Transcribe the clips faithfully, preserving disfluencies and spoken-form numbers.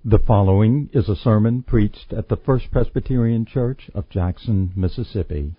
The following is a sermon preached at the First Presbyterian Church of Jackson, Mississippi.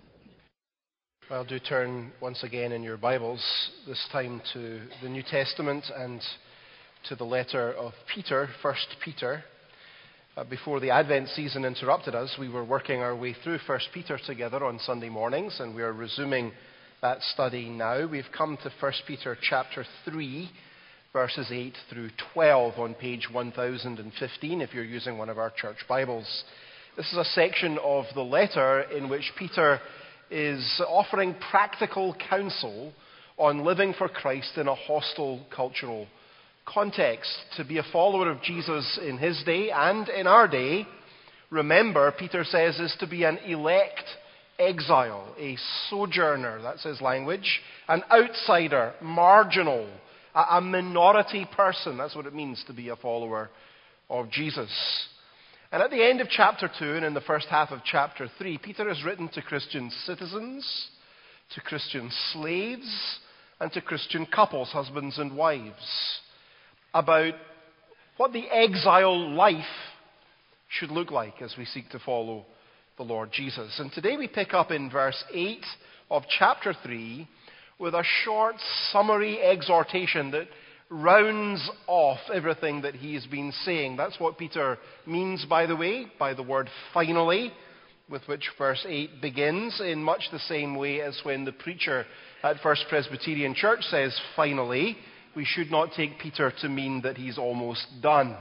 Well, do turn once again in your Bibles, this time to the New Testament and to the letter of Peter, First Peter. Uh, before the Advent season interrupted us, we were working our way through First Peter together on Sunday mornings, and we are resuming that study now. We've come to First Peter chapter three, verses eight through twelve on page one thousand fifteen, if you're using one of our church Bibles. This is a section of the letter in which Peter is offering practical counsel on living for Christ in a hostile cultural context. To be a follower of Jesus in his day and in our day, remember, Peter says, is to be an elect exile, a sojourner, that's his language, an outsider, marginal, a minority person. That's what it means to be a follower of Jesus. And at the end of chapter two and in the first half of chapter three, Peter has written to Christian citizens, to Christian slaves, and to Christian couples, husbands and wives, about what the exile life should look like as we seek to follow the Lord Jesus. And today we pick up in verse eight of chapter three with a short summary exhortation that rounds off everything that he has been saying. That's what Peter means, by the way, by the word finally, with which verse eight begins, in much the same way as when the preacher at First Presbyterian Church says finally. We should not take Peter to mean that he's almost done.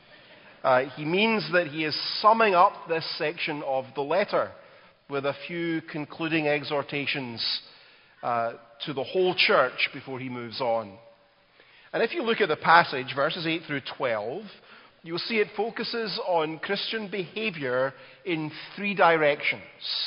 Uh, he means that he is summing up this section of the letter with a few concluding exhortations uh, to the whole church before he moves on. And if you look at the passage, verses eight through twelve, you'll see it focuses on Christian behavior in three directions.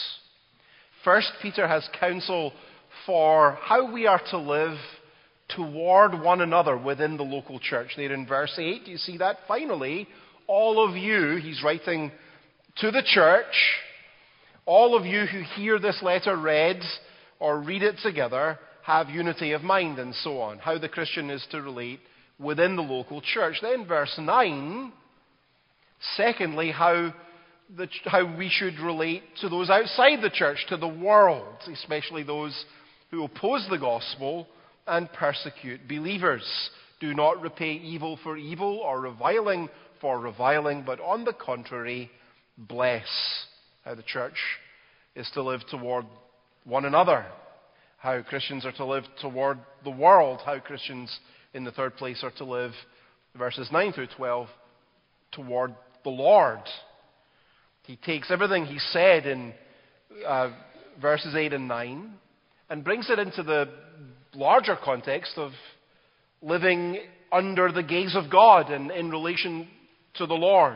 First, Peter has counsel for how we are to live toward one another within the local church. There in verse eight, you see that? Finally, all of you, he's writing to the church, all of you who hear this letter read or read it together, have unity of mind, and so on. How the Christian is to relate within the local church. Then verse nine, secondly, how the, how we should relate to those outside the church, to the world, especially those who oppose the gospel and persecute believers. Do not repay evil for evil or reviling for reviling, but on the contrary, bless. How the church is to live toward one another. How Christians are to live toward the world. How Christians, in the third place, are to live, verses nine through twelve, toward the Lord. He takes everything he said in uh, verses eight and nine and brings it into the larger context of living under the gaze of God and in relation to the Lord.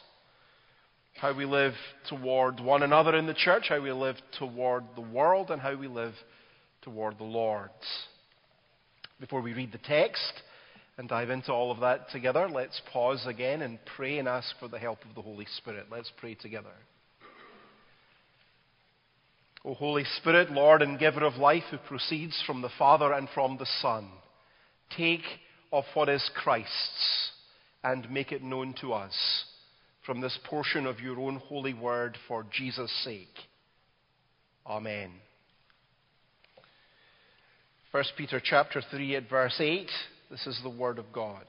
How we live toward one another in the church, how we live toward the world, and how we live toward the Lord. Before we read the text and dive into all of that together, let's pause again and pray and ask for the help of the Holy Spirit. Let's pray together. O Holy Spirit, Lord and giver of life, who proceeds from the Father and from the Son, take of what is Christ's and make it known to us from this portion of your own holy word for Jesus' sake. Amen. First Peter chapter three at verse eight, this is the word of God.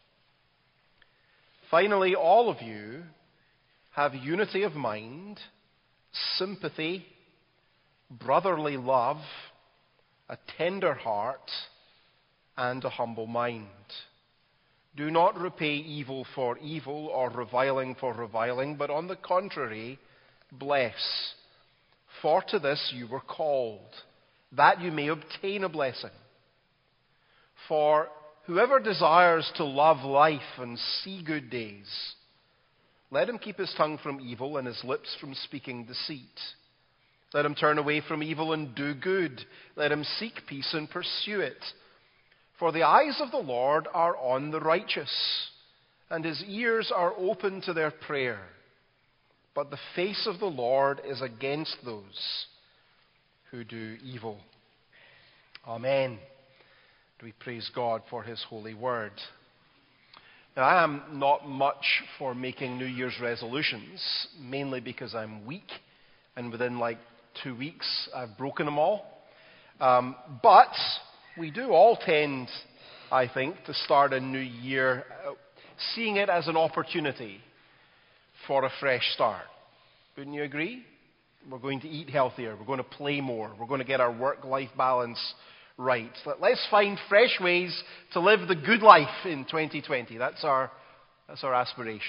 Finally, all of you have unity of mind, sympathy, brotherly love, a tender heart, and a humble mind. Do not repay evil for evil or reviling for reviling, but on the contrary, bless. For to this you were called, that you may obtain a blessing. For whoever desires to love life and see good days, let him keep his tongue from evil and his lips from speaking deceit. Let him turn away from evil and do good. Let him seek peace and pursue it. For the eyes of the Lord are on the righteous, and his ears are open to their prayer. But the face of the Lord is against those who do evil. Amen. We praise God for his holy word. Now, I am not much for making New Year's resolutions, mainly because I'm weak, and within like two weeks I've broken them all. Um, but we do all tend, I think, to start a new year uh, seeing it as an opportunity for a fresh start. Wouldn't you agree? We're going to eat healthier. We're going to play more. We're going to get our work-life balance right. Let's find fresh ways to live the good life in twenty twenty. That's our, that's our aspiration.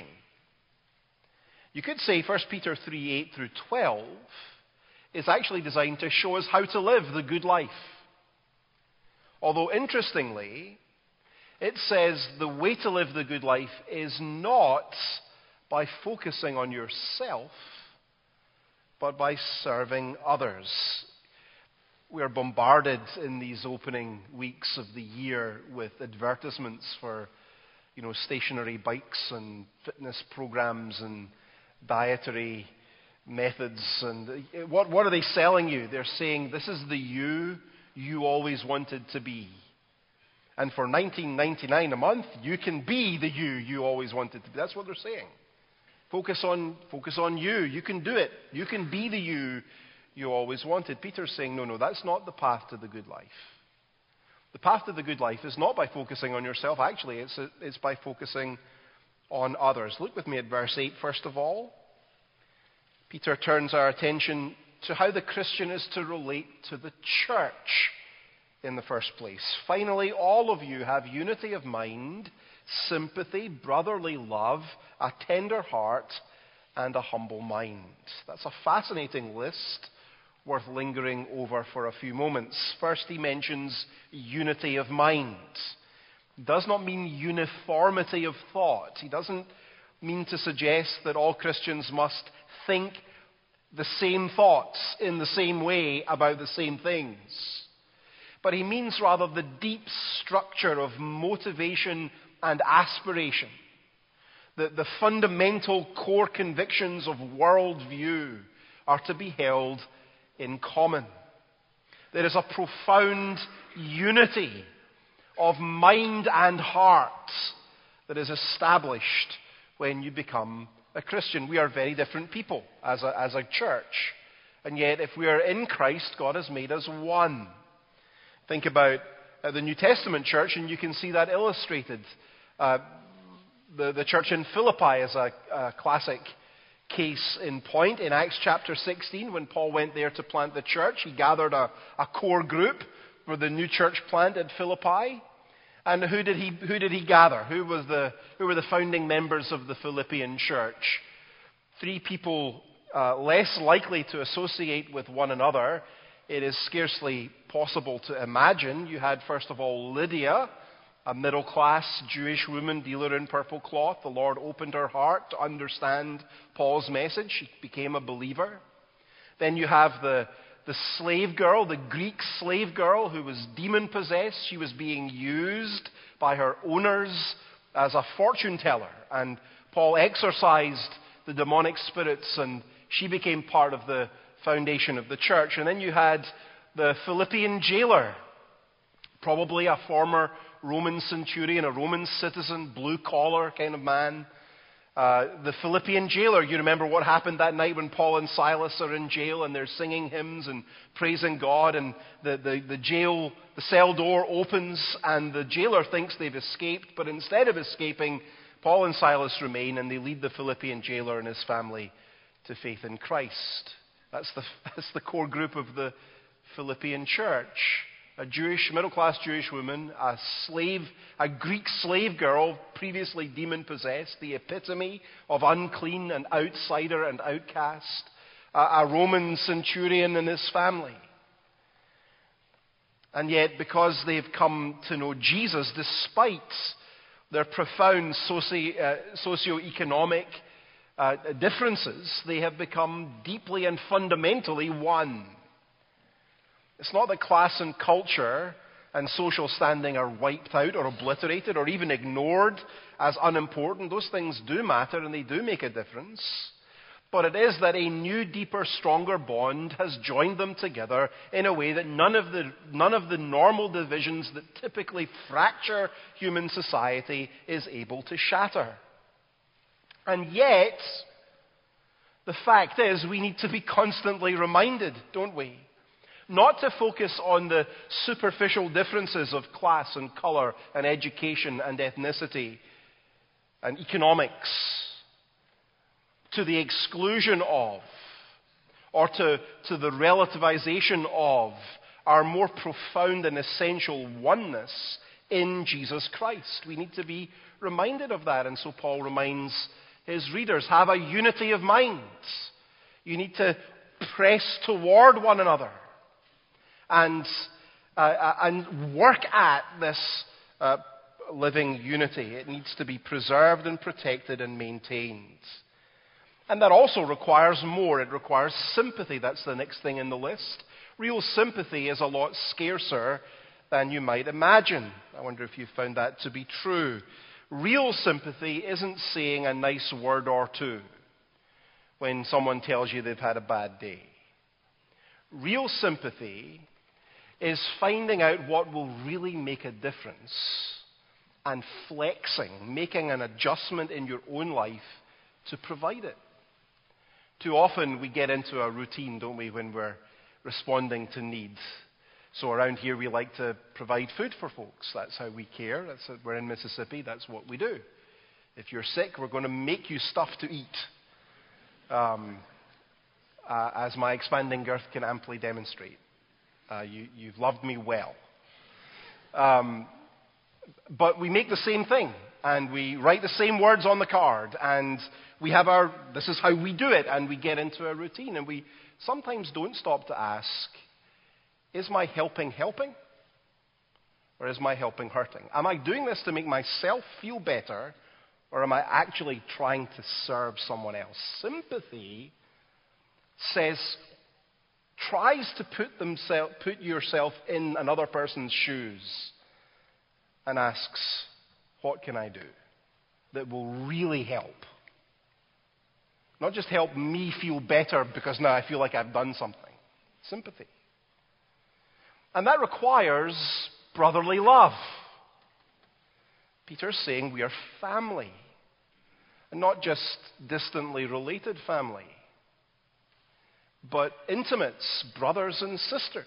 You could say First Peter three, eight through twelve is actually designed to show us how to live the good life. Although, interestingly, it says the way to live the good life is not by focusing on yourself, but by serving others. We are bombarded in these opening weeks of the year with advertisements for, you know, stationary bikes and fitness programs and dietary methods. And what, what are they selling you? They're saying, this is the you you always wanted to be. And for nineteen ninety-nine a month, you can be the you you always wanted to be. That's what they're saying. Focus on, focus on you. You can do it. You can be the you you always wanted. Peter's saying, no, no, that's not the path to the good life. The path to the good life is not by focusing on yourself. Actually, it's, a, it's by focusing on others. Look with me at verse eight, first of all. Peter turns our attention to how the Christian is to relate to the church in the first place. Finally, all of you have unity of mind, sympathy, brotherly love, a tender heart, and a humble mind. That's a fascinating list worth lingering over for a few moments. First, he mentions unity of mind. It does not mean uniformity of thought. He doesn't mean to suggest that all Christians must think the same thoughts in the same way about the same things. But he means rather the deep structure of motivation and aspiration. The, the fundamental core convictions of worldview are to be held in common. There is a profound unity of mind and heart that is established when you become a Christian. We are very different people as a, as a church. And yet, if we are in Christ, God has made us one. Think about uh, the New Testament church, and you can see that illustrated. Uh, the, the church in Philippi is a, a classic case in point. In Acts chapter sixteen, when Paul went there to plant the church, he gathered a, a core group for the new church plant at Philippi. And who did he who did he gather? Who was the who were the founding members of the Philippian church? Three people uh, less likely to associate with one another. It is scarcely possible to imagine. You had, first of all, Lydia, a middle-class Jewish woman, dealer in purple cloth. The Lord opened her heart to understand Paul's message. She became a believer. Then you have the, the slave girl, the Greek slave girl who was demon-possessed. She was being used by her owners as a fortune teller. And Paul exorcised the demonic spirits, and she became part of the foundation of the church. And then you had the Philippian jailer, probably a former Roman centurion, a Roman citizen, blue-collar kind of man. Uh, the Philippian jailer, you remember what happened that night when Paul and Silas are in jail and they're singing hymns and praising God, and the, the, the jail, the cell door opens and the jailer thinks they've escaped, but instead of escaping, Paul and Silas remain and they lead the Philippian jailer and his family to faith in Christ. That's the, that's the core group of the Philippian church. A Jewish, middle-class Jewish woman, a slave, a Greek slave girl, previously demon-possessed, the epitome of unclean and outsider and outcast, a, a Roman centurion and his family. And yet, because they've come to know Jesus, despite their profound soci, uh, socio-economic uh, differences, they have become deeply and fundamentally one. It's not that class and culture and social standing are wiped out or obliterated or even ignored as unimportant. Those things do matter and they do make a difference. But it is that a new, deeper, stronger bond has joined them together in a way that none of the, none of the normal divisions that typically fracture human society is able to shatter. And yet, the fact is, we need to be constantly reminded, don't we? Not to focus on the superficial differences of class and colour and education and ethnicity and economics, to the exclusion of, or to, to the relativization of, our more profound and essential oneness in Jesus Christ. We need to be reminded of that. And so Paul reminds his readers, have a unity of mind. You need to press toward one another and, uh, and work at this uh, living unity. It needs to be preserved and protected and maintained. And that also requires more. It requires sympathy. That's the next thing in the list. Real sympathy is a lot scarcer than you might imagine. I wonder if you've found that to be true. Real sympathy isn't saying a nice word or two when someone tells you they've had a bad day. Real sympathy is finding out what will really make a difference and flexing, making an adjustment in your own life to provide it. Too often we get into a routine, don't we, when we're responding to needs. So around here we like to provide food for folks. That's how we care. That's, we're in Mississippi. That's what we do. If you're sick, we're going to make you stuff to eat. Um, uh, as my expanding girth can amply demonstrate. Uh, you, you've loved me well. Um, but we make the same thing. And we write the same words on the card, and we have our, this is how we do it, and we get into a routine, and we sometimes don't stop to ask, is my helping helping? Or is my helping hurting? Am I doing this to make myself feel better, or am I actually trying to serve someone else? Sympathy says, tries to put, themself, put yourself in another person's shoes, and asks, what can I do that will really help? Not just help me feel better because now I feel like I've done something. Sympathy. And that requires brotherly love. Peter's saying we are family. And not just distantly related family, but intimates, brothers and sisters.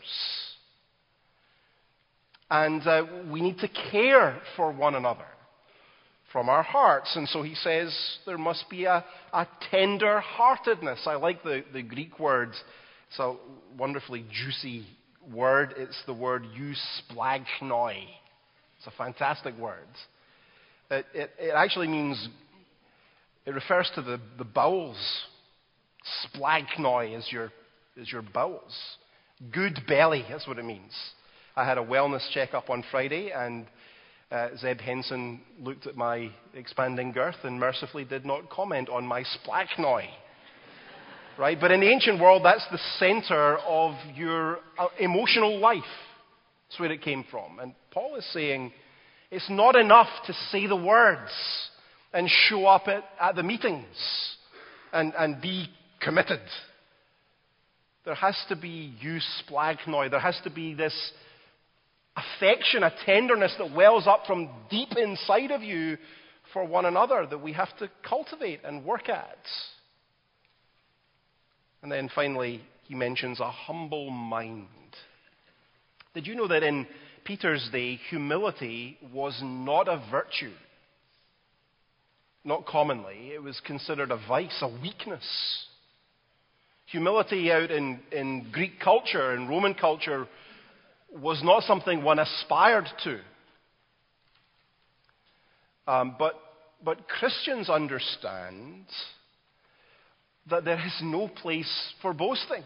And uh, we need to care for one another from our hearts. And so he says there must be a, a tender-heartedness. I like the, the Greek word. It's a wonderfully juicy word. It's the word eusplagchnoi. It's a fantastic word. It, it, it actually means, it refers to the, the bowels. Splagchnoi is your, is your bowels. Good belly, that's what it means. I had a wellness checkup on Friday, and Uh, Zeb Henson looked at my expanding girth and mercifully did not comment on my splagchnoi. Right? But in the ancient world, that's the center of your uh, emotional life. That's where it came from. And Paul is saying it's not enough to say the words and show up at, at the meetings and, and be committed. There has to be eusplagchnoi. There has to be this affection, a tenderness that wells up from deep inside of you for one another that we have to cultivate and work at. And then finally, he mentions a humble mind. Did you know that in Peter's day, humility was not a virtue? Not commonly. It was considered a vice, a weakness. Humility out in, in Greek culture and Roman culture was not something one aspired to. Um, but, but Christians understand that there is no place for boasting.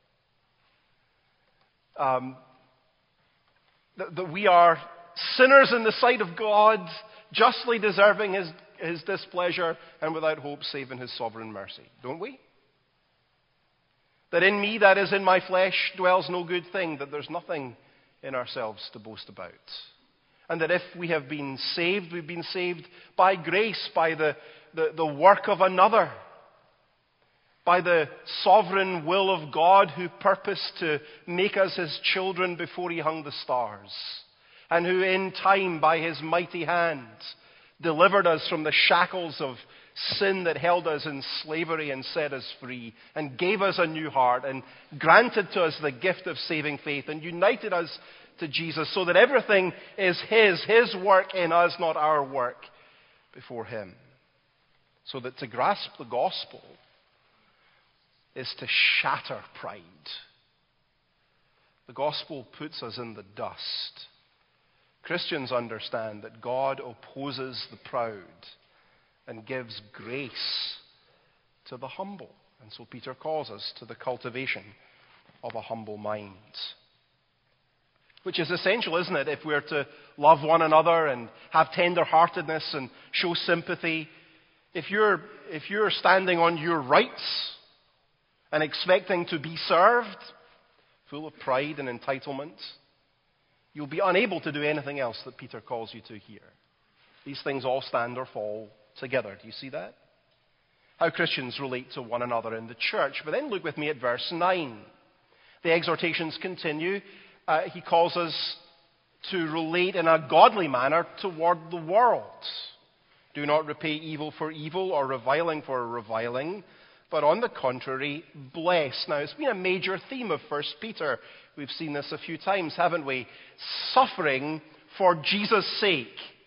Um, that, that we are sinners in the sight of God, justly deserving His, His displeasure, and without hope save in His sovereign mercy. Don't we? That in me, that is in my flesh, dwells no good thing, that there's nothing in ourselves to boast about. And that if we have been saved, we've been saved by grace, by the, the, the work of another. by the sovereign will of God who purposed to make us his children before he hung the stars, and who in time by his mighty hand delivered us from the shackles of sin that held us in slavery and set us free, and gave us a new heart, and granted to us the gift of saving faith, and united us to Jesus, so that everything is his, his work in us, not our work before him. So that to grasp the gospel is to shatter pride. The gospel puts us in the dust. Christians understand that God opposes the proud and gives grace to the humble. And so Peter calls us to the cultivation of a humble mind. Which is essential, isn't it, if we're to love one another and have tender-heartedness and show sympathy. If you're, if you're standing on your rights and expecting to be served, full of pride and entitlement, you'll be unable to do anything else that Peter calls you to here. These things all stand or fall together. Do you see that? How Christians relate to one another in the church. But then look with me at verse nine. The exhortations continue. Uh, he calls us to relate in a godly manner toward the world. Do not repay evil for evil or reviling for reviling, but on the contrary, bless. Now, it's been a major theme of First Peter. We've seen this a few times, haven't we? Suffering for Jesus' sake.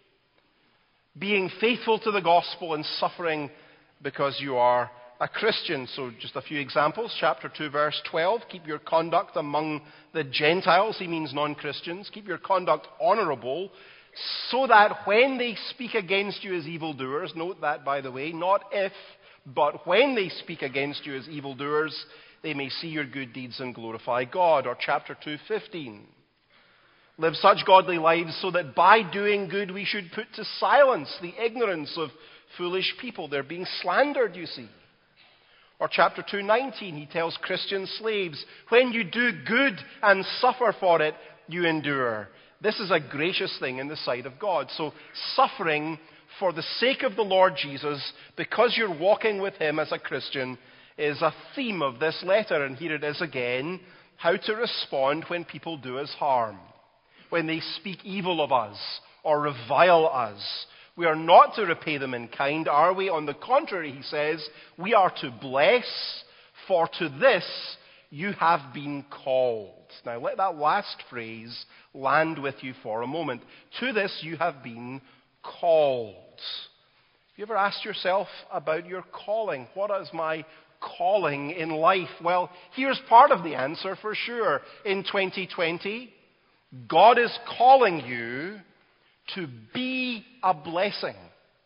Being faithful to the gospel and suffering because you are a Christian. So just a few examples. Chapter two, verse twelve. Keep your conduct among the Gentiles. He means non-Christians. Keep your conduct honorable, so that when they speak against you as evildoers, note that, by the way, not if, but when they speak against you as evildoers, they may see your good deeds and glorify God. Or chapter two, fifteen. Live such godly lives so that by doing good we should put to silence the ignorance of foolish people. They're being slandered, you see. Or chapter two, nineteen, he tells Christian slaves, when you do good and suffer for it, you endure. This is a gracious thing in the sight of God. So suffering for the sake of the Lord Jesus, because you're walking with him as a Christian, is a theme of this letter. And here it is again, how to respond when people do us harm. When they speak evil of us or revile us. We are not to repay them in kind, are we? On the contrary, he says, we are to bless, for to this you have been called. Now let that last phrase land with you for a moment. To this you have been called. Have you ever asked yourself about your calling? What is my calling in life? Well, here's part of the answer for sure. In twenty twenty, God is calling you to be a blessing.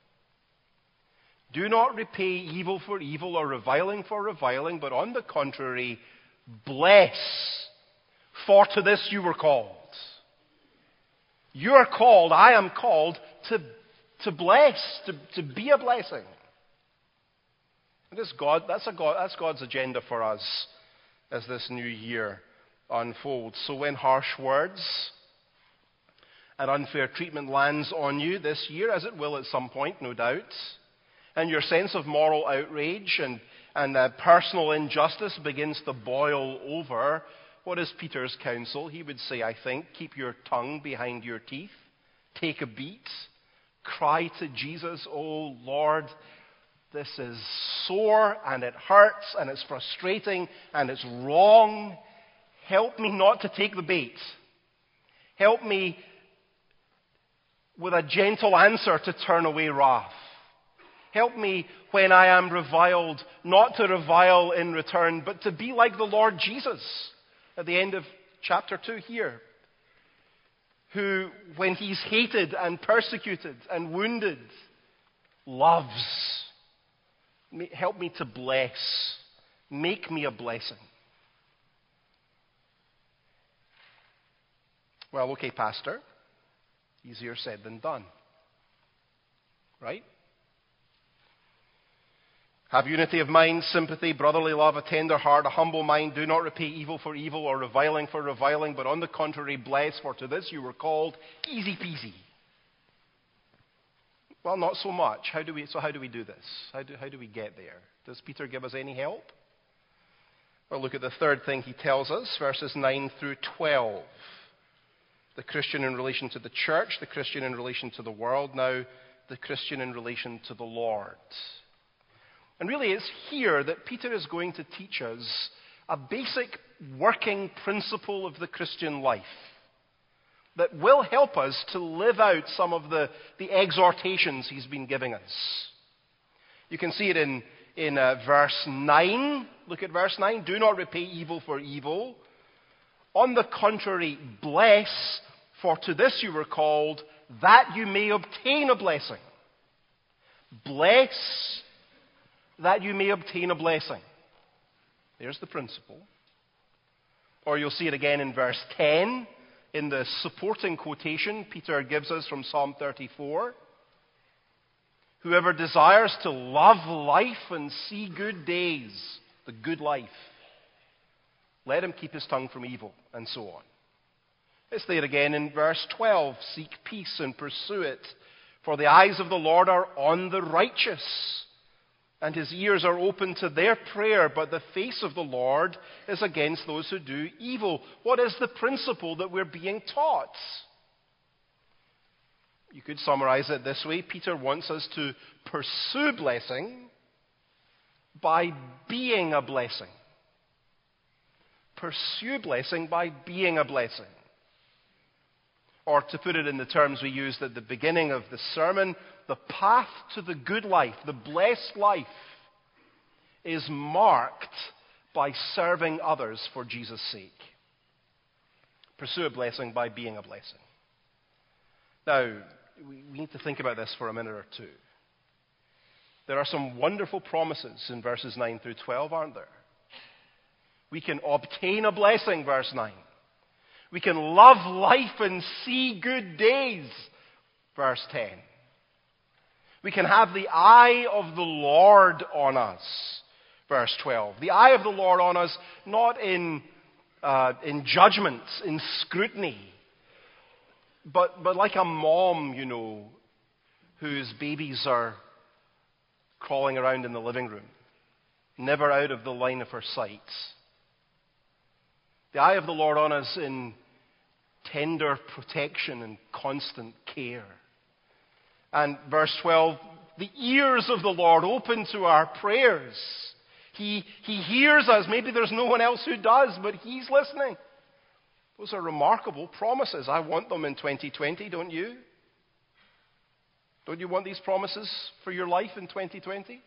Do not repay evil for evil or reviling for reviling, but on the contrary, bless. For to this you were called. You are called, I am called, to, to bless, to, to be a blessing. And this God, that's, a God, that's God's agenda for us as this new year unfolds. So when harsh words and unfair treatment lands on you this year, as it will at some point, no doubt, and your sense of moral outrage and, and uh, personal injustice begins to boil over, what is Peter's counsel? He would say, I think, keep your tongue behind your teeth, take a beat, cry to Jesus, oh Lord, this is sore and it hurts and it's frustrating and it's wrong. Help me not to take the bait. Help me with a gentle answer to turn away wrath. Help me when I am reviled, not to revile in return, but to be like the Lord Jesus at the end of chapter two here, who, when he's hated and persecuted and wounded, loves. Help me to bless. Make me a blessing. Well, okay, Pastor. Easier said than done. Right? Have unity of mind, sympathy, brotherly love, a tender heart, a humble mind. Do not repay evil for evil or reviling for reviling, but on the contrary, bless, for to this you were called. Easy peasy. Well, not so much. How do we, so how do we do this? How do, how do we get there? Does Peter give us any help? Well, look at the third thing he tells us, verses nine through twelve. The Christian in relation to the church, the Christian in relation to the world, now the Christian in relation to the Lord. And really it's here that Peter is going to teach us a basic working principle of the Christian life that will help us to live out some of the, the exhortations he's been giving us. You can see it in, in uh, verse nine. Look at verse nine. Do not repay evil for evil. On the contrary, bless, for to this you were called, that you may obtain a blessing. Bless, that you may obtain a blessing. There's the principle. Or you'll see it again in verse ten, in the supporting quotation Peter gives us from Psalm thirty-four. Whoever desires to love life and see good days, the good life, let him keep his tongue from evil, and so on. It's there again in verse twelve. Seek peace and pursue it, for the eyes of the Lord are on the righteous, and his ears are open to their prayer, but the face of the Lord is against those who do evil. What is the principle that we're being taught? You could summarize it this way. Peter wants us to pursue blessing by being a blessing. Pursue blessing by being a blessing. Or to put it in the terms we used at the beginning of the sermon, the path to the good life, the blessed life, is marked by serving others for Jesus' sake. Pursue a blessing by being a blessing. Now, we need to think about this for a minute or two. There are some wonderful promises in verses nine through twelve, aren't there? We can obtain a blessing, verse nine. We can love life and see good days, verse ten. We can have the eye of the Lord on us, verse twelve. The eye of the Lord on us, not in, uh, in judgment, in scrutiny, but, but like a mom, you know, whose babies are crawling around in the living room, never out of the line of her sight. The eye of the Lord on us in tender protection and constant care. And verse twelve, the ears of the Lord open to our prayers. He, he hears us. Maybe there's no one else who does, but He's listening. Those are remarkable promises. I want them in twenty twenty, don't you? Don't you want these promises for your life in twenty twenty?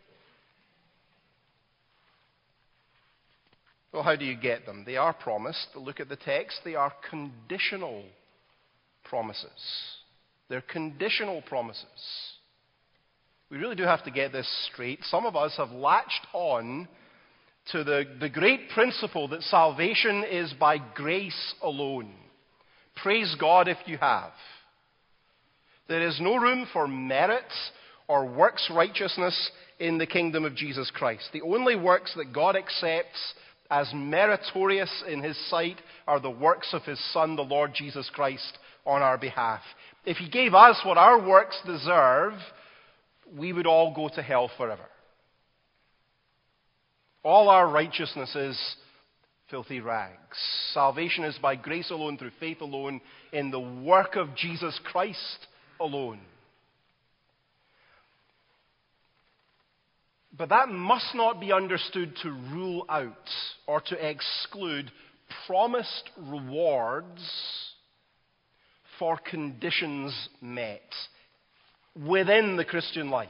Well, how do you get them? They are promised. Look at the text. They are conditional promises. They're conditional promises. We really do have to get this straight. Some of us have latched on to the, the great principle that salvation is by grace alone. Praise God if you have. There is no room for merit or works righteousness in the kingdom of Jesus Christ. The only works that God accepts as meritorious in His sight are the works of His Son, the Lord Jesus Christ, on our behalf. If He gave us what our works deserve, we would all go to hell forever. All our righteousness is filthy rags. Salvation is by grace alone, through faith alone, in the work of Jesus Christ alone. But that must not be understood to rule out or to exclude promised rewards for conditions met within the Christian life.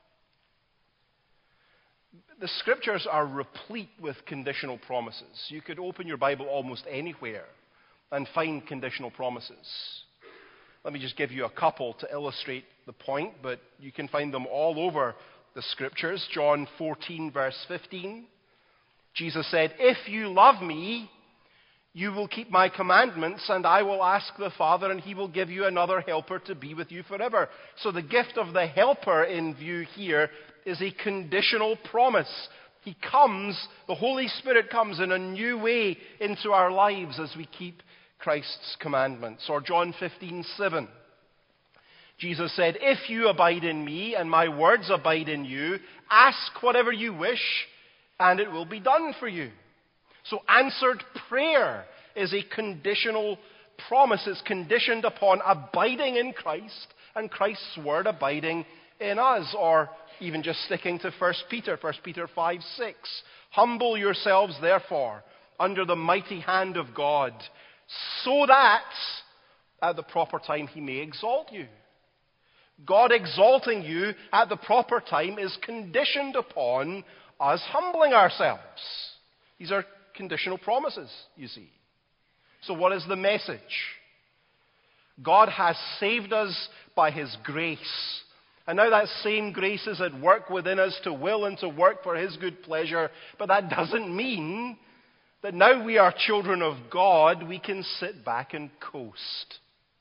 The Scriptures are replete with conditional promises. You could open your Bible almost anywhere and find conditional promises. Let me just give you a couple to illustrate the point, but you can find them all over the Scriptures. John fourteen, verse fifteen. Jesus said, "If you love me, you will keep my commandments, and I will ask the Father, and He will give you another helper to be with you forever." So the gift of the helper in view here is a conditional promise. He comes, the Holy Spirit comes in a new way into our lives as we keep Christ's commandments. Or John fifteen, seven. Jesus said, "If you abide in me and my words abide in you, ask whatever you wish and it will be done for you." So answered prayer is a conditional promise. It's conditioned upon abiding in Christ and Christ's word abiding in us. Or even just sticking to First Peter, First Peter five six. "Humble yourselves, therefore, under the mighty hand of God, so that at the proper time he may exalt you." God exalting you at the proper time is conditioned upon us humbling ourselves. These are conditional promises, you see. So what is the message? God has saved us by his grace. And now that same grace is at work within us to will and to work for his good pleasure. But that doesn't mean that now we are children of God, we can sit back and coast.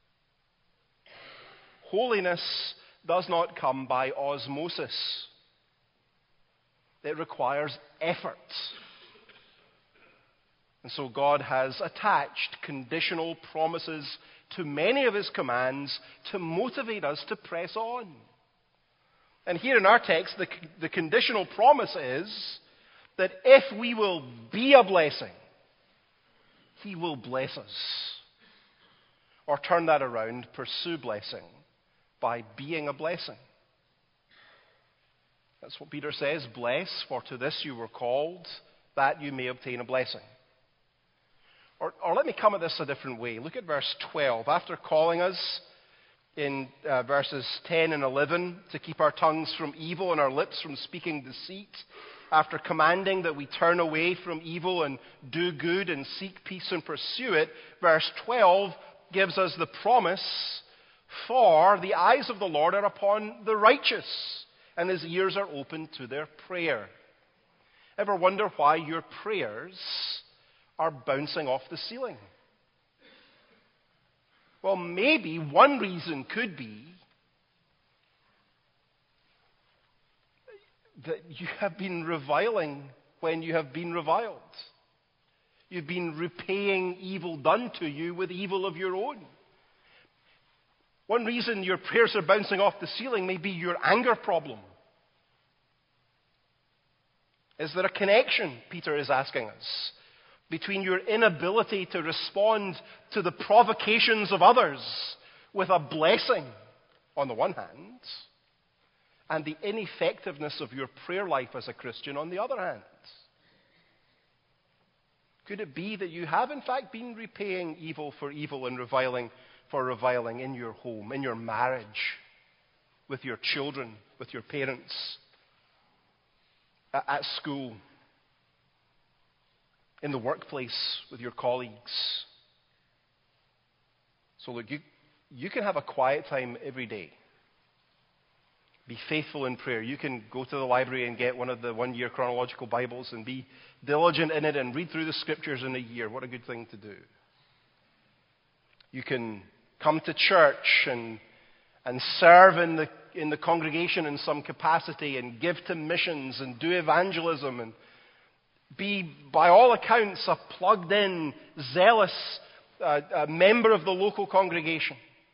Holiness does not come by osmosis. It requires effort. And so God has attached conditional promises to many of his commands to motivate us to press on. And here in our text, the, the conditional promise is that if we will be a blessing, he will bless us. Or turn that around, pursue blessing by being a blessing. That's what Peter says, "Bless, for to this you were called, that you may obtain a blessing." Or, or let me come at this a different way. Look at verse twelve. After calling us in uh, verses ten and eleven to keep our tongues from evil and our lips from speaking deceit, after commanding that we turn away from evil and do good and seek peace and pursue it, verse twelve gives us the promise, "For the eyes of the Lord are upon the righteous, and his ears are open to their prayer." Ever wonder why your prayers are bouncing off the ceiling? Well, maybe one reason could be that you have been reviling when you have been reviled. You've been repaying evil done to you with evil of your own. One reason your prayers are bouncing off the ceiling may be your anger problem. Is there a connection, Peter is asking us, between your inability to respond to the provocations of others with a blessing on the one hand, and the ineffectiveness of your prayer life as a Christian on the other hand? Could it be that you have in fact been repaying evil for evil and reviling for reviling in your home, in your marriage, with your children, with your parents, at school, in the workplace, with your colleagues? So look, you, you can have a quiet time every day. Be faithful in prayer. You can go to the library and get one of the one-year chronological Bibles and be diligent in it and read through the scriptures in a year. What a good thing to do. You can come to church and, and serve in the, in the congregation in some capacity and give to missions and do evangelism and be, by all accounts, a plugged-in, zealous uh, a member of the local congregation.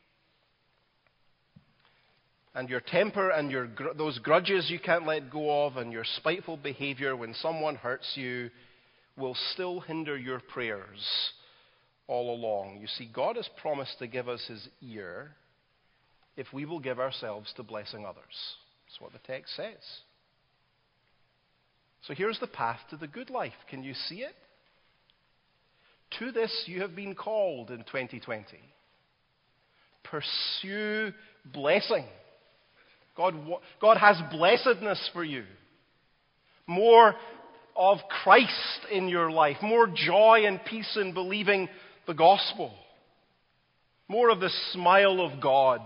And your temper and your gr- those grudges you can't let go of and your spiteful behavior when someone hurts you will still hinder your prayers all along. You see, God has promised to give us his ear if we will give ourselves to blessing others. That's what the text says. So here's the path to the good life. Can you see it? To this you have been called in twenty twenty. Pursue blessing. God, God has blessedness for you. More of Christ in your life. More joy and peace in believing the gospel. More of the smile of God.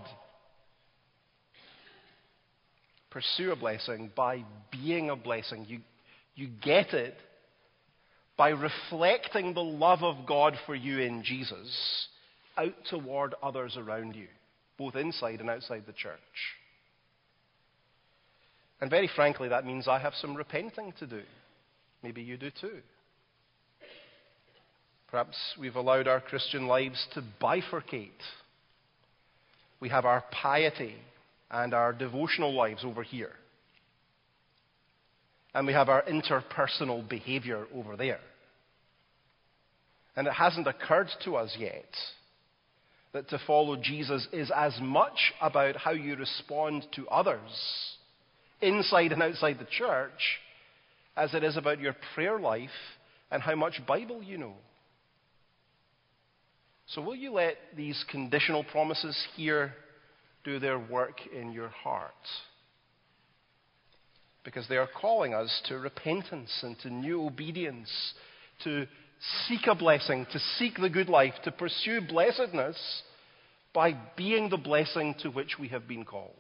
Pursue a blessing by being a blessing. You, you get it by reflecting the love of God for you in Jesus out toward others around you, both inside and outside the church. And very frankly, that means I have some repenting to do. Maybe you do too. Perhaps we've allowed our Christian lives to bifurcate. We have our piety and our devotional lives over here. And we have our interpersonal behavior over there. And it hasn't occurred to us yet that to follow Jesus is as much about how you respond to others, inside and outside the church, as it is about your prayer life and how much Bible you know. So will you let these conditional promises here do their work in your heart? Because they are calling us to repentance and to new obedience, to seek a blessing, to seek the good life, to pursue blessedness by being the blessing to which we have been called.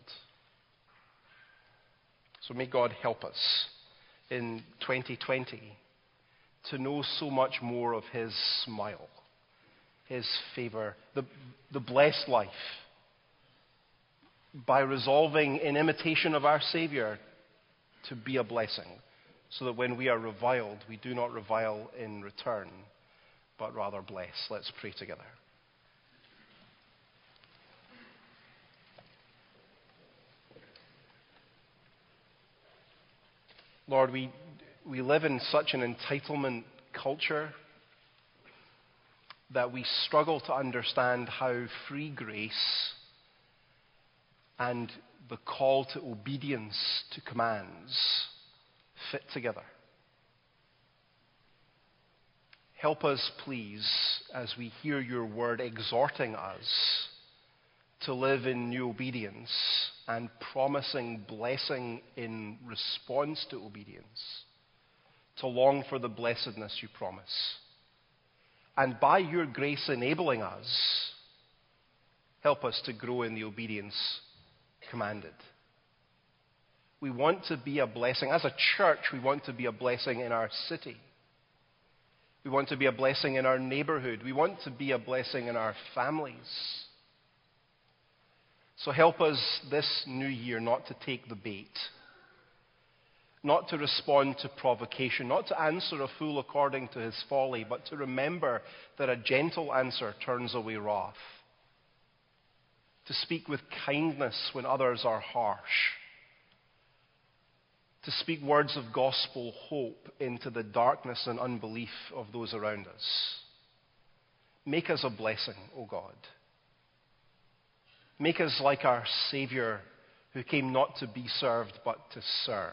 So may God help us in twenty twenty to know so much more of His smile, His favor, the, the blessed life, by resolving in imitation of our Savior to be a blessing, so that when we are reviled, we do not revile in return, but rather bless. Let's pray together. Lord, we, we live in such an entitlement culture that we struggle to understand how free grace and the call to obedience to commands fit together. Help us, please, as we hear your word exhorting us to live in new obedience and promising blessing in response to obedience, to long for the blessedness you promise. And by your grace enabling us, help us to grow in the obedience commanded. We want to be a blessing. As a church, we want to be a blessing in our city. We want to be a blessing in our neighborhood. We want to be a blessing in our families. So help us this new year not to take the bait, not to respond to provocation, not to answer a fool according to his folly, but to remember that a gentle answer turns away wrath, to speak with kindness when others are harsh, to speak words of gospel hope into the darkness and unbelief of those around us. Make us a blessing, O God. Make us like our Savior, who came not to be served but to serve.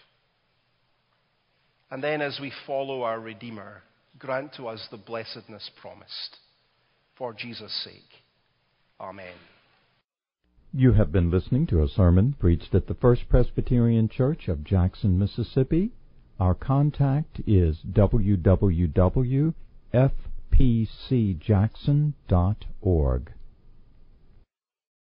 And then as we follow our Redeemer, grant to us the blessedness promised. For Jesus' sake. Amen. You have been listening to a sermon preached at the First Presbyterian Church of Jackson, Mississippi. Our contact is w w w dot f p c jackson dot org.